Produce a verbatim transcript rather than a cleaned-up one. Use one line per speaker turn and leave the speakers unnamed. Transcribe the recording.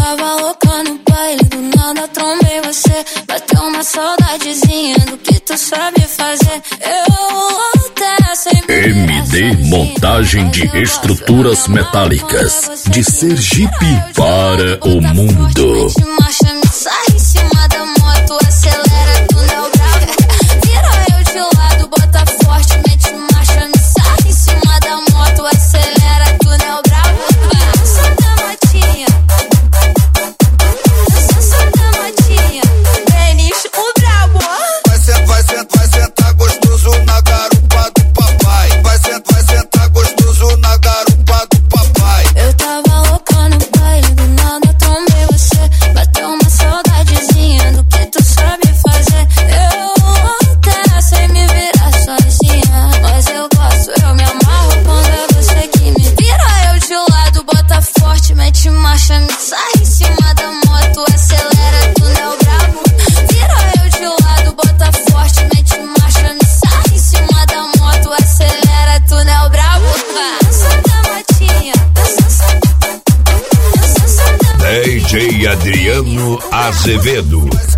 tava louca no baile, do nada trombei você. Bateu uma saudadezinha do que tu sabe fazer. Eu até sem
M D Montagem de Estruturas Metálicas, de Sergipe para o mundo.
Marcha, me sai em cima da moto, acelera, tu não bravo. Vira eu de lado, bota forte, mete marcha, me sai em cima da moto, acelera, tu não bravo. Santa Matinha, Santa Matinha, Denis, o brabo.
Vai sentar, vai sentar, vai sentar gostoso na garupa do papai. Vai sentar, vai sentar gostoso na garupa do papai.
Eu tava louca no baile, do nada trombei você. Bateu uma saudadezinha do que tu sabe fazer. Eu até sei me virar sozinha, mas eu gosto, eu me amarro quando é você que me vira eu de lado, bota forte, mete marcha, me sai em cima da moto, acelera, tu não é brabo. Vira eu de lado, bota forte, mete marcha, me sai em cima da moto, acelera, tu não é brabo. Santa Matinha,
D J Adriano Azevedo.